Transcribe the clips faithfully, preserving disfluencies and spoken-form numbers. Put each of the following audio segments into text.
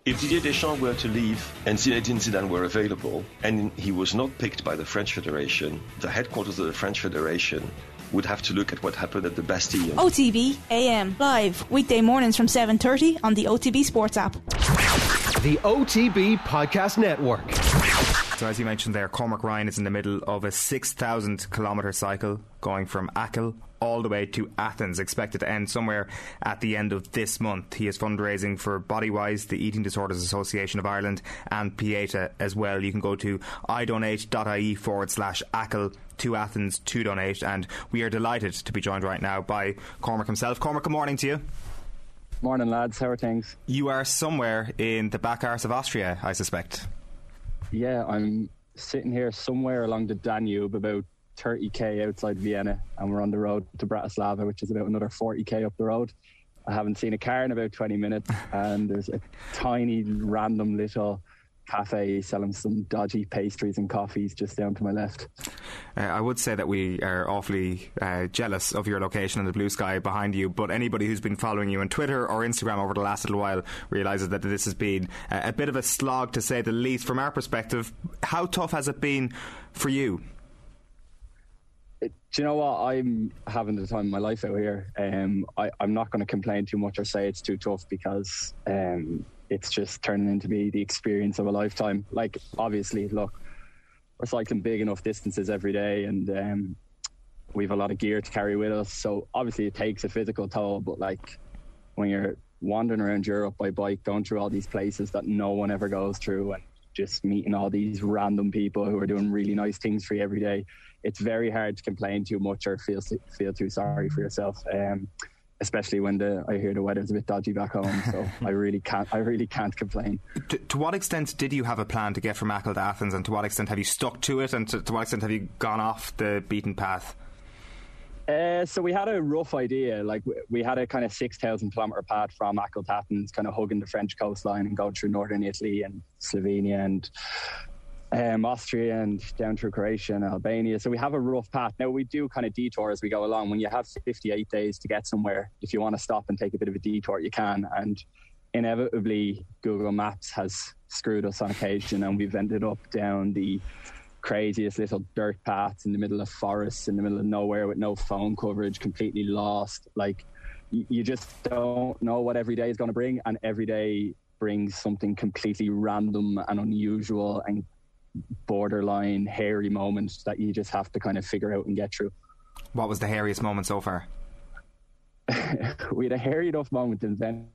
If Didier Deschamps were to leave and Zinedine Zidane were available and he was not picked by the French Federation, the headquarters of the French Federation would have to look at what happened at the Bastille. O T B A M live weekday mornings from seven thirty on the O T B Sports app. The O T B Podcast Network. So as you mentioned there, Cormac Ryan is in the middle of a six thousand kilometre cycle going from Achill all the way to Athens, expected to end somewhere at the end of this month. He is fundraising for Bodywise, the Eating Disorders Association of Ireland, and Pieta as well. You can go to idonate.ie forward slash Achill to Athens to donate, and we are delighted to be joined right now by Cormac himself. Cormac, good morning to you. Morning, lads. How are things? You are somewhere in the back arse of Austria, I suspect. Yeah, I'm sitting here somewhere along the Danube, about thirty k outside Vienna, and we're on the road to Bratislava, which is about another forty k up the road. I haven't seen a car in about twenty minutes, and there's a tiny random little cafe selling some dodgy pastries and coffees just down to my left. Uh, I would say that we are awfully uh, jealous of your location and the blue sky behind you, but anybody who's been following you on Twitter or Instagram over the last little while realises that this has been uh, a bit of a slog, to say the least. From our perspective, how tough has it been for you? Do you know what? I'm having the time of my life out here. Um, I, I'm not going to complain too much or say it's too tough, because um, it's just turning into be the experience of a lifetime. Like, obviously, look, we're cycling big enough distances every day, and um, we have a lot of gear to carry with us. So obviously it takes a physical toll, but like when you're wandering around Europe by bike, going through all these places that no one ever goes through, and just meeting all these random people who are doing really nice things for you every day, it's very hard to complain too much or feel feel too sorry for yourself. Um, especially when the I hear the weather's a bit dodgy back home, so I really can't I really can't complain. To, to what extent did you have a plan to get from Achill to Athens, and to what extent have you stuck to it, and to, to what extent have you gone off the beaten path? Uh, so we had a rough idea. Like, we had a kind of six thousand kilometre path from Achill to Athens, kind of hugging the French coastline and going through northern Italy and Slovenia and Um, Austria and down through Croatia and Albania. So we have a rough path. Now, we do kind of detour as we go along. When you have fifty-eight days to get somewhere, if you want to stop and take a bit of a detour, you can. And inevitably, Google Maps has screwed us on occasion, and we've ended up down the craziest little dirt paths in the middle of forests, in the middle of nowhere, with no phone coverage, completely lost. Like, you, you just don't know what every day is going to bring, and every day brings something completely random and unusual and borderline hairy moments that you just have to kind of figure out and get through. What was the hairiest moment so far? We had a hairy enough moment in Venice.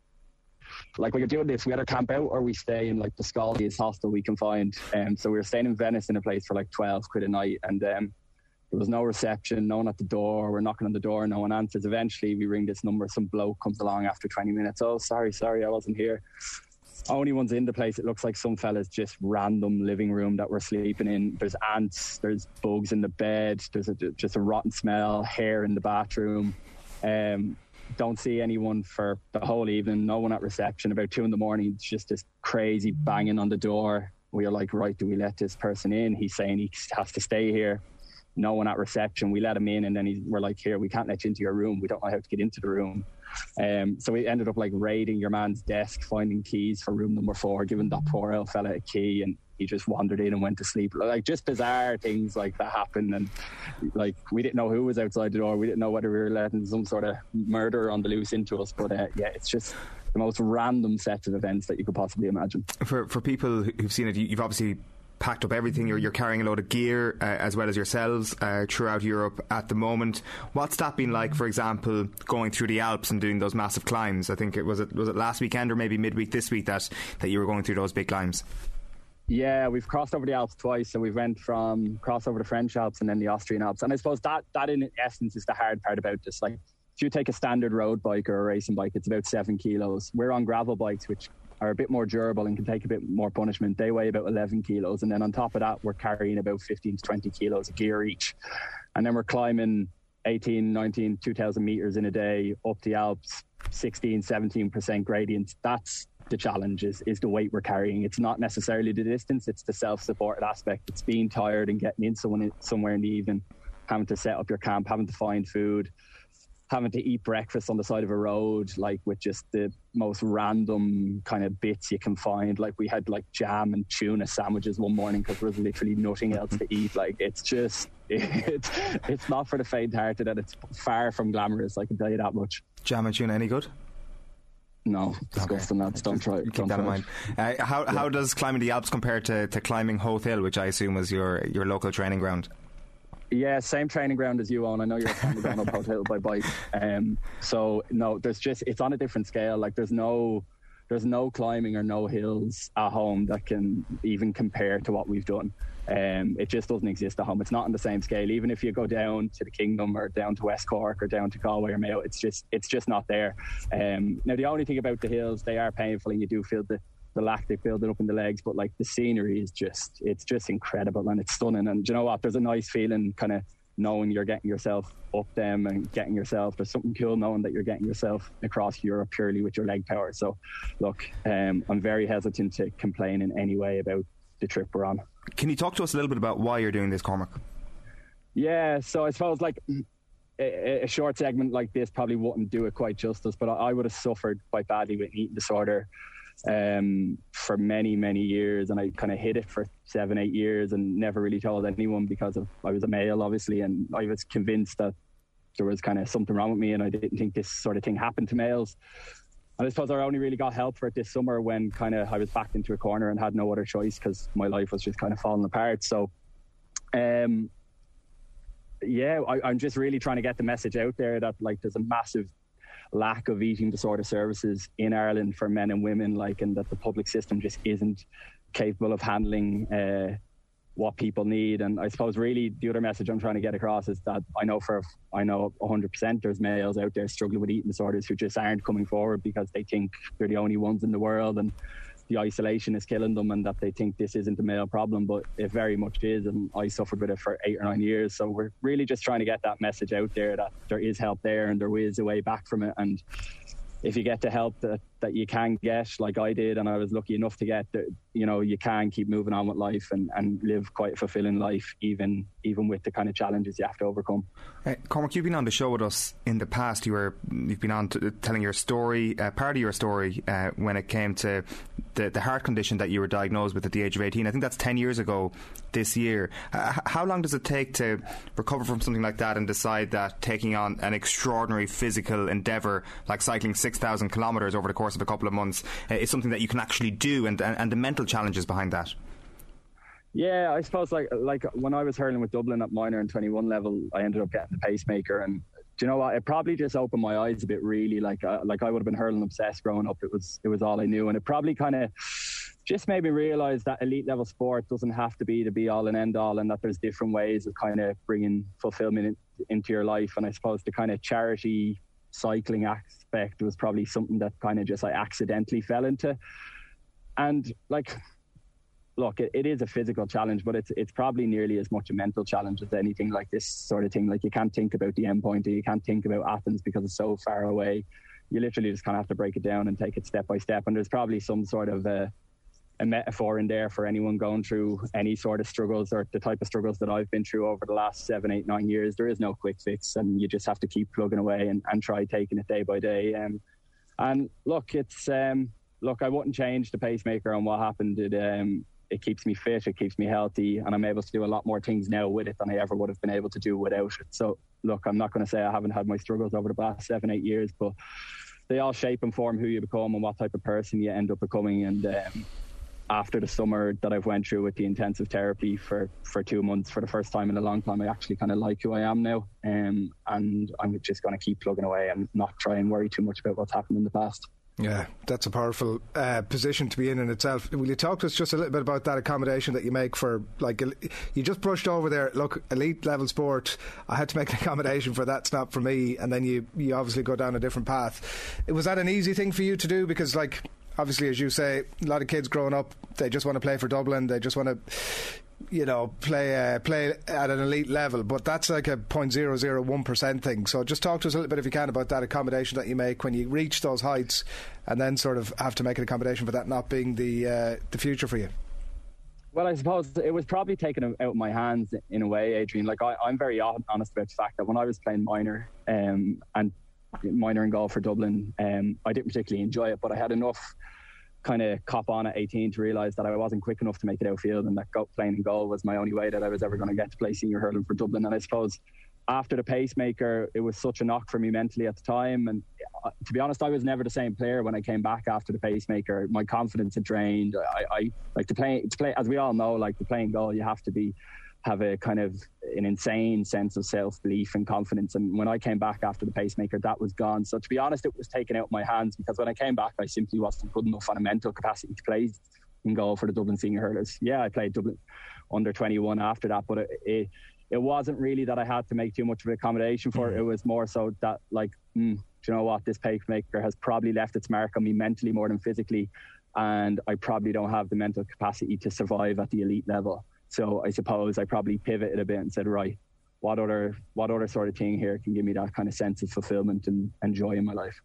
Like, we were doing this, we had to camp out or we stay in like the scaldiest hostel we can find. Um, so we were staying in Venice in a place for like twelve quid a night, and um, there was no reception, no one at the door. We're knocking on the door, no one answers. Eventually we ring this number, some bloke comes along after twenty minutes. Oh, sorry, sorry, I wasn't here. Only one's in the place. It looks like some fella's just random living room that we're sleeping in. There's ants, there's bugs in the bed, there's a, just a rotten smell, hair in the bathroom. Um, don't see anyone for the whole evening, no one at reception. About two in the morning, it's just this crazy banging on the door. We are like, right, do we let this person in? He's saying he has to stay here. No one at reception. We let him in, and then he, we're like, here, we can't let you into your room. We don't know how to get into the room. Um, so we ended up like raiding your man's desk, finding keys for room number four, giving that poor old fella a key, and he just wandered in and went to sleep. Like, just bizarre things like that happen, and like, we didn't know who was outside the door. We didn't know whether we were letting some sort of murder on the loose into us. But uh, yeah, it's just the most random set of events that you could possibly imagine. For for people who've seen it, you've obviously packed up everything. You're, you're carrying a load of gear uh, as well as yourselves uh, throughout Europe at the moment. What's that been like, for example, going through the Alps and doing those massive climbs? I think it was it was it last weekend or maybe midweek this week that, that you were going through those big climbs. Yeah, we've crossed over the Alps twice. So we went from cross over the French Alps and then the Austrian Alps. And I suppose that, that in essence is the hard part about this. Like, if you take a standard road bike or a racing bike, it's about seven kilos. We're on gravel bikes, which are a bit more durable and can take a bit more punishment. They weigh about eleven kilos. And then on top of that, we're carrying about fifteen to twenty kilos of gear each. And then we're climbing eighteen, nineteen, two thousand meters in a day up the Alps, sixteen, seventeen percent gradients. That's the challenge, is, is the weight we're carrying. It's not necessarily the distance, it's the self-supported aspect. It's being tired and getting in someone somewhere in the evening, having to set up your camp, having to find food, having to eat breakfast on the side of a road, like with just the most random kind of bits you can find. Like we had like jam and tuna sandwiches one morning because there was literally nothing else to eat. Like it's just, it's, it's not for the faint-hearted, and it's far from glamorous, I can tell you that much. Jam and tuna, any good? No, disgusting. Okay. Lads, don't try it. Keep don't that in try mind. Uh, how yeah. how does climbing the Alps compare to, to climbing Howth Hill, which I assume was your, your local training ground? Yeah, same training ground as you, Owen. I know you're a fan of going up Howth Hill by bike. Um, so no, there's just, it's on a different scale. Like there's no, there's no climbing or no hills at home that can even compare to what we've done. Um, it just doesn't exist at home. It's not on the same scale. Even if you go down to the Kingdom or down to West Cork or down to Galway or Mayo, it's just, it's just not there. Um, now the only thing about the hills, they are painful and you do feel the, the lactic building up in the legs, but like the scenery is just, it's just incredible and it's stunning. And do you know what, there's a nice feeling kind of knowing you're getting yourself up them and getting yourself, there's something cool knowing that you're getting yourself across Europe purely with your leg power. So look, um, I'm very hesitant to complain in any way about the trip we're on. Can you talk to us a little bit about why you're doing this, Cormac? Yeah, so I suppose like a, a short segment like this probably wouldn't do it quite justice, but I, I would have suffered quite badly with an eating disorder um for many many years, and I kind of hid it for seven eight years and never really told anyone because of I was a male obviously, and I was convinced that there was kind of something wrong with me and I didn't think this sort of thing happened to males. And I suppose I only really got help for it this summer when kind of I was backed into a corner and had no other choice because my life was just kind of falling apart. So um yeah I, I'm just really trying to get the message out there that like there's a massive lack of eating disorder services in Ireland for men and women, like, and that the public system just isn't capable of handling uh, what people need. And I suppose really the other message I'm trying to get across is that I know for I know one hundred percent there's males out there struggling with eating disorders who just aren't coming forward because they think they're the only ones in the world and the isolation is killing them, and that they think this isn't a male problem, but it very much is. And I suffered with it for eight or nine years. So we're really just trying to get that message out there that there is help there and there is a way back from it. And if you get the help that, that you can get, like I did, and I was lucky enough to get, the, you know, you can keep moving on with life and, and live quite a fulfilling life, even even with the kind of challenges you have to overcome. Uh, Cormac, you've been on the show with us in the past. You were, you've been on to, telling your story, uh, part of your story, uh, when it came to the, the heart condition that you were diagnosed with at the age of eighteen. I think that's ten years ago this year. Uh, how long does it take to recover from something like that and decide that taking on an extraordinary physical endeavour like cycling six thousand kilometres over the course of a couple of months uh, is something that you can actually do, and, and, and the mental challenges behind that? Yeah, I suppose like like when I was hurling with Dublin at minor and twenty-one level, I ended up getting the pacemaker, and do you know what? It probably just opened my eyes a bit. Really, like uh, like I would have been hurling obsessed growing up. It was it was all I knew, and it probably kind of just made me realise that elite level sport doesn't have to be the be all and end all, and that there's different ways of kind of bringing fulfilment in, into your life. And I suppose the kind of charity cycling aspect was probably something that kind of just I accidentally fell into, and like. Look, it, it is a physical challenge, but it's it's probably nearly as much a mental challenge as anything like this sort of thing. Like you can't think about the end point, or you can't think about Athens because it's so far away. You literally just kind of have to break it down and take it step by step. And there's probably some sort of a, a metaphor in there for anyone going through any sort of struggles or the type of struggles that I've been through over the last seven, eight, nine years. There is no quick fix, and you just have to keep plugging away and, and try taking it day by day. Um, and look, it's um, look, I wouldn't change the pacemaker on what happened. It um. It keeps me fit, it keeps me healthy, and I'm able to do a lot more things now with it than I ever would have been able to do without it. So, look, I'm not going to say I haven't had my struggles over the past seven, eight years, but they all shape and form who you become and what type of person you end up becoming. And um, after the summer that I've went through with the intensive therapy for, for two months, for the first time in a long time, I actually kind of like who I am now. Um, and I'm just going to keep plugging away and not try and worry too much about what's happened in the past. Yeah, that's a powerful uh, position to be in in itself. Will you talk to us just a little bit about that accommodation that you make for, like, you just brushed over there, look, elite level sport, I had to make an accommodation for that, it's not for me, and then you, you obviously go down a different path. Was that an easy thing for you to do? Because, like, obviously, as you say, a lot of kids growing up, they just want to play for Dublin, they just want to, you know, play uh, play at an elite level, but that's like a zero point zero zero one percent thing. So just talk to us a little bit, if you can, about that accommodation that you make when you reach those heights, and then sort of have to make an accommodation for that not being the uh, the future for you. Well, I suppose it was probably taken out of my hands in a way, Adrian. Like I, I'm very honest about the fact that when I was playing minor um, and minor in goal for Dublin, um, I didn't particularly enjoy it, but I had enough kind of cop on at eighteen to realise that I wasn't quick enough to make it outfield, and that go, playing in goal was my only way that I was ever going to get to play senior hurling for Dublin. And I suppose after the pacemaker, it was such a knock for me mentally at the time. And uh, to be honest, I was never the same player when I came back after the pacemaker. My confidence had drained. I, I like to play, to play, as we all know, like to play in goal, you have to be have a kind of an insane sense of self-belief and confidence. And when I came back after the pacemaker, that was gone. So to be honest, it was taken out of my hands, because when I came back, I simply wasn't good enough on a mental capacity to play in goal for the Dublin senior hurlers. Yeah, I played Dublin under twenty-one after that, but it, it, it wasn't really that I had to make too much of an accommodation for it. It was more so that, like, mm, do you know what, this pacemaker has probably left its mark on me mentally more than physically, and I probably don't have the mental capacity to survive at the elite level. So I suppose I probably pivoted a bit and said, right, what other what other sort of thing here can give me that kind of sense of fulfillment and, and joy in my life?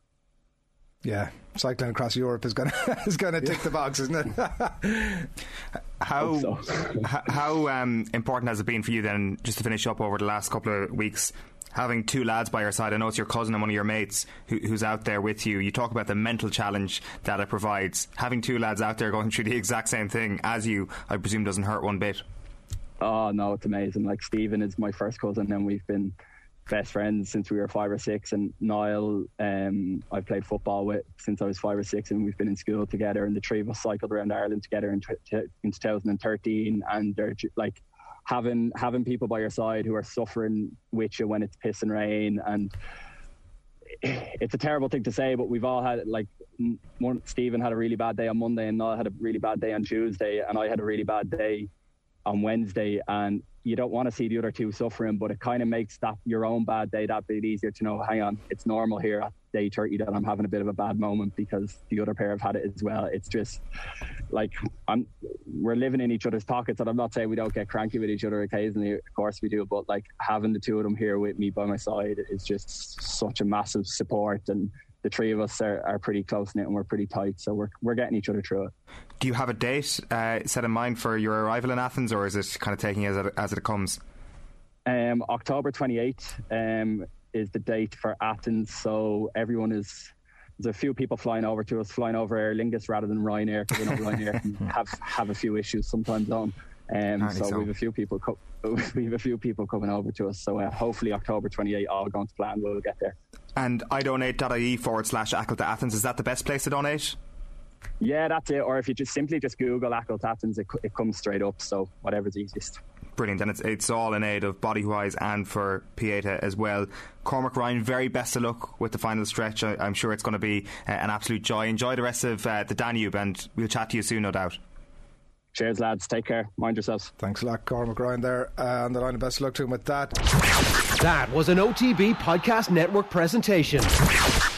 Yeah, cycling across Europe is going to is going to tick the box, isn't it? How so. how um, important has it been for you then, just to finish up, over the last couple of weeks, having two lads by your side? I know it's your cousin and one of your mates who, who's out there with you. You talk about the mental challenge that it provides. Having two lads out there going through the exact same thing as you, I presume, doesn't hurt one bit. Oh no, it's amazing. Like, Stephen is my first cousin, and we've been best friends since we were five or six. And Niall, um, I've played football with since I was five or six, and we've been in school together. And the three of us cycled around Ireland together in, t- in two thousand thirteen. And they're like, having having people by your side who are suffering with you when it's piss and rain, and it's a terrible thing to say, but we've all had, like, one, Stephen had a really bad day on Monday, and Niall had a really bad day on Tuesday, and I had a really bad day on Wednesday. And you don't want to see the other two suffering, but it kind of makes that your own bad day that bit easier to know, hang on, it's normal here at day thirty that I'm having a bit of a bad moment, because the other pair have had it as well. It's just like, I'm we're living in each other's pockets, and I'm not saying we don't get cranky with each other occasionally, of course we do, but like, having the two of them here with me by my side is just such a massive support. And the three of us are, are pretty close-knit, and we're pretty tight, so we're we're getting each other through it. Do you have a date uh, set in mind for your arrival in Athens, or is it kind of taking it as it, as it comes? Um, October twenty-eighth um, is the date for Athens, so everyone is... There's a few people flying over to us, flying over Aer Lingus rather than Ryanair, because, you know, Ryanair can have, have a few issues sometimes on. Um, so, so we have a few people co- we have a few people coming over to us, so uh, hopefully October twenty-eighth, all going to plan, we'll get there. And idonate.ie forward slash Achill to Athens, is that the best place to donate? Yeah, that's it. Or if you just simply just Google Achill to Athens, it, it comes straight up, so whatever's easiest. Brilliant, and it's it's all in aid of Bodywhise and for Pieta as well. Cormac Ryan, very best of luck with the final stretch. I, I'm sure it's going to be uh, an absolute joy. Enjoy the rest of uh, the Danube, and we'll chat to you soon, no doubt. Cheers, lads. Take care. Mind yourselves. Thanks a lot, Cormac Ryan there uh, on the line. Best of luck to him with that. That was an O T B Podcast Network presentation.